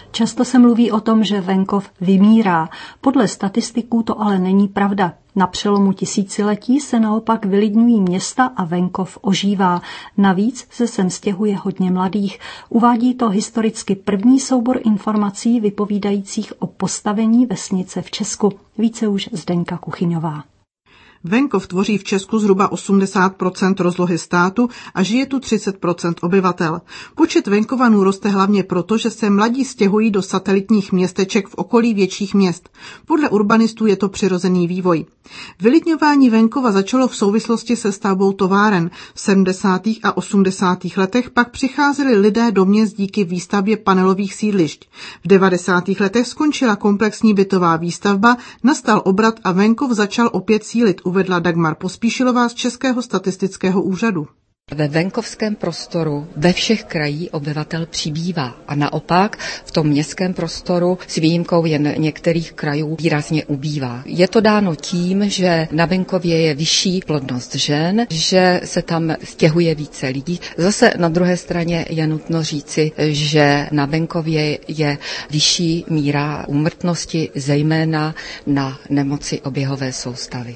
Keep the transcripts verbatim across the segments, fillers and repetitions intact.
Často se mluví o tom, že venkov vymírá. Podle statistiků to ale není pravda. Na přelomu tisíciletí se naopak vylidňují města a venkov ožívá. Navíc se sem stěhuje hodně mladých. Uvádí to historicky první soubor informací vypovídajících o postavení vesnice v Česku. Více už Zdeňka Kuchyňová. Venkov tvoří v Česku zhruba osmdesát procent rozlohy státu a žije tu třicet procent obyvatel. Počet venkovanů roste hlavně proto, že se mladí stěhují do satelitních městeček v okolí větších měst. Podle urbanistů je to přirozený vývoj. Vylidňování venkova začalo v souvislosti se stavbou továren. V sedmdesátých a osmdesátých letech pak přicházeli lidé do měst díky výstavbě panelových sídlišť. V devadesátých letech skončila komplexní bytová výstavba, nastal obrat a venkov začal opět sílit, uvedla Dagmar Pospíšilová z Českého statistického úřadu. Ve venkovském prostoru ve všech krajích obyvatel přibývá a naopak v tom městském prostoru s výjimkou jen některých krajů výrazně ubývá. Je to dáno tím, že na venkově je vyšší plodnost žen, že se tam stěhuje více lidí. Zase na druhé straně je nutno říci, že na venkově je vyšší míra úmrtnosti, zejména na nemoci oběhové soustavy.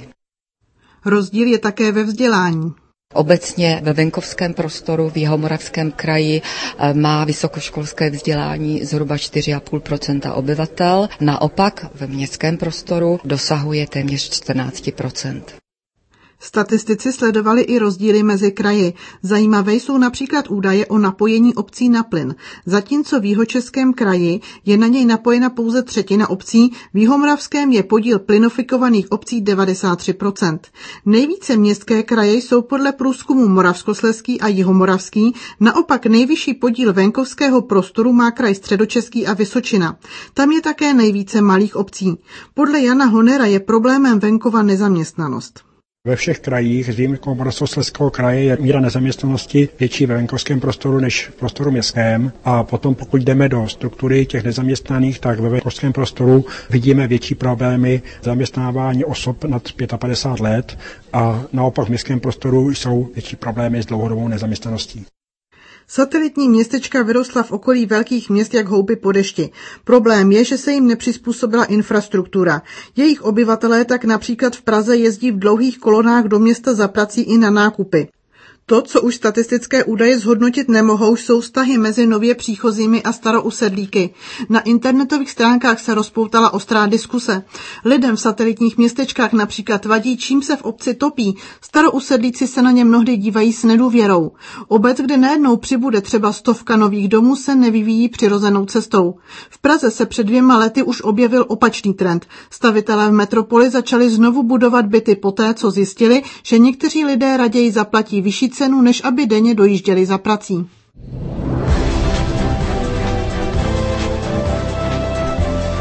Rozdíl je také ve vzdělání. Obecně ve venkovském prostoru v Jihomoravském kraji má vysokoškolské vzdělání zhruba čtyři a půl procenta obyvatel, naopak ve městském prostoru dosahuje téměř čtrnáct procent. Statistici sledovali i rozdíly mezi kraji. Zajímavé jsou například údaje o napojení obcí na plyn. Zatímco v Jihočeském kraji je na něj napojena pouze třetina obcí, v Jihomoravském je podíl plynofikovaných obcí devadesát tři procent. Nejvíce městské kraje jsou podle průzkumu Moravskoslezský a Jihomoravský, naopak nejvyšší podíl venkovského prostoru má kraj Středočeský a Vysočina. Tam je také nejvíce malých obcí. Podle Jana Honera je problémem venkova nezaměstnanost. Ve všech krajích, s výjimkou Moravskoslezského kraje, je míra nezaměstnanosti větší ve venkovském prostoru než v prostoru městském. A potom, pokud jdeme do struktury těch nezaměstnaných, tak ve venkovském prostoru vidíme větší problémy zaměstnávání osob nad padesát pět let a naopak v městském prostoru jsou větší problémy s dlouhodobou nezaměstnaností. Satelitní městečka vyrostla v okolí velkých měst jak houby po dešti. Problém je, že se jim nepřizpůsobila infrastruktura. Jejich obyvatelé tak například v Praze jezdí v dlouhých kolonách do města za prací i na nákupy. To, co už statistické údaje zhodnotit nemohou, jsou vztahy mezi nově příchozími a starousedlíky. Na internetových stránkách se rozpoutala ostrá diskuse. Lidem v satelitních městečkách například vadí, čím se v obci topí. Starousedlíci se na ně mnohdy dívají s nedůvěrou. Obec, kde najednou přibude třeba stovka nových domů, se nevyvíjí přirozenou cestou. V Praze se před dvěma lety už objevil opačný trend. Stavitelé v metropoli začali znovu budovat byty poté, co zjistili, že někteří lidé raději zaplatí vyšší cenu, než aby denně dojížděli za prací.